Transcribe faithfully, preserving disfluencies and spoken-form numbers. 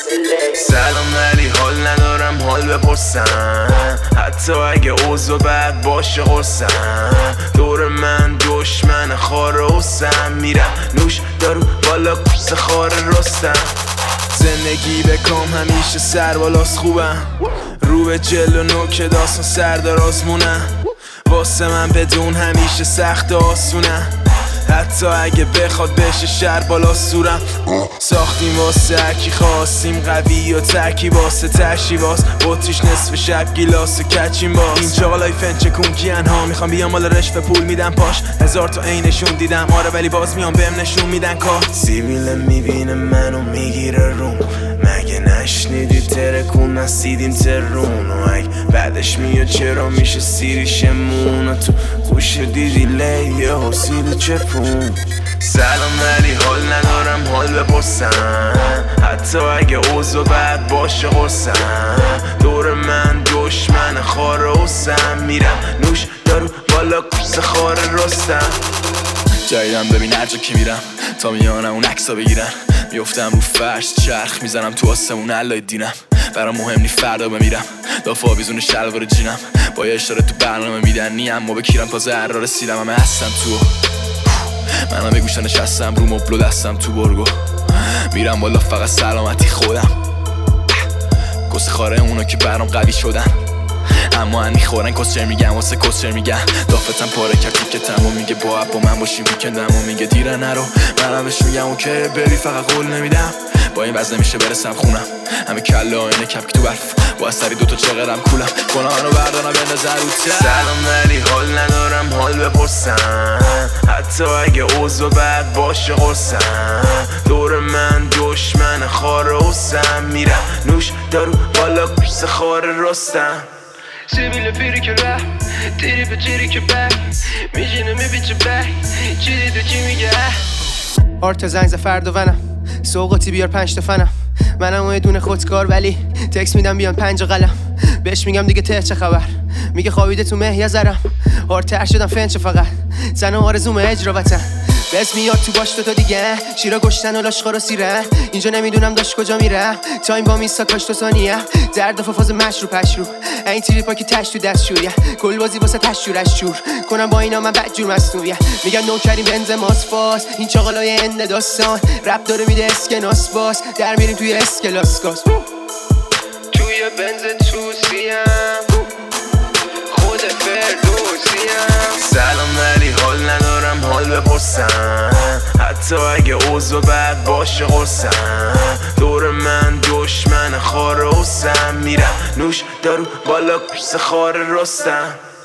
سلام ولی حال ندارم حال بپرسم، حتی اگه اوضاع بد باشه قرصم. دور من دشمن خار حسم، میرم نوش دارو بالا کوس خار رستم. زندگی بکام همیشه سر بالاست خوبم، رو به جلو نوک داستان سردار آزمونم. واسه من بدون همیشه سخت آسونم، حتی اگه بخواد بشه شر بالا سورم. ساختیم واسه هرکی خواستیم، قوی و ترکی واسه ترشی باز بطریش نصف شب گیلاس و کچیم باز. اینجا بالای فنچه کونکین ها میخوام بیام مال رشوه پول میدم پاش، هزار تا عینشون دیدم آره ولی باز میام بهم نشون میدن کار. سیبیل میبینه منو میگیره روم، مگه نشنیدی ترکون نسیدیم ترون. و اگه بعدش میاد چرا میشه سیریشمون، تو گوش دیدی لیه حسیل چپون. سلام ولی حال ندارم حال بپرسم، حتی اگه اوضاع بد باشه قرصم. دور من دشمن خار حسم، میرم نوش دارو بالا کوس خار رستم. جایدم ببین هر جا که میرم تا میانم اون عکسا بگیرن، میفتم رو فرش چرخ میزنم تو آسمون علای دینم. برام مهم نی فردا بمیرم، دافا بیزون شلوار جینم. با یه اشاره تو برنامه میدن نی اما بکیرم تازه هر را رسیدم. همه هستم تو منم به گوشه نشستم رو مبلو دستم تو برگو، میرم بالا فقط سلامتی خودم. کس خاره اونا که برام قوی شدن، اما هنی خورن کسچر میگن واسه کسچر میگن. دافتم پاره کرد تیکتم و میگه با با من باشی ویکندم و میگه دیره نرو. منم بهش میگم اوکی بری فقط قول نمیدم. با این وزن نمیشه برسم خونم، همه کله آینه کپک تو برف با سری دوتا چقدرم کولم. گناهانو بردارم به نظر روتر. سلام ولی حال ندارم حال بپرسم، حتی اگه اوضاع بد باشه قرصم. دور من دشمن خار حسم، میرم نوش دارو بالا کوس خار رستم. سیبیل پیری که رفت تیری به تیری که بک میجینه میبیچه بک چی دیده چی میگه. آرت زنگ فرد و ونم سوقاتی بیار پنج تا فنم. منم اون دونه خودکار ولی تکس میدم بیان پنج قلم. بهش میگم دیگه ته چه خبر، میگه خوابیده تو مه یا زرم. آرتر شدم فنچه فقط زن و آرزوم اجرا وطن. بس میاد تو باش تو تا دیگه شیرا گشتن و لاشخار و سیره. اینجا نمیدونم داشت کجا میره، تایم با میسا کاش تو ثانیه. درد و فاز مشروع پشرو این تیری پاکی تش تو دستشوریه. کل بازی واسه تشورش شور کنم با اینا من بدجور مصنوعیه. میگن نوکریم بنز ماسفاس این چاقالای اند داستان. رپ داره میده اسکناس باس در میریم توی اسکلاس گاز. توی بنز توسیم خود فردوسیم. سلام ولی حال ندارم حال بپرسم، حتی اگه اوضاع بد باشه قرصم. دور من دشمن خار حسم، میرم نوش دارو بالا کوس خار رستم.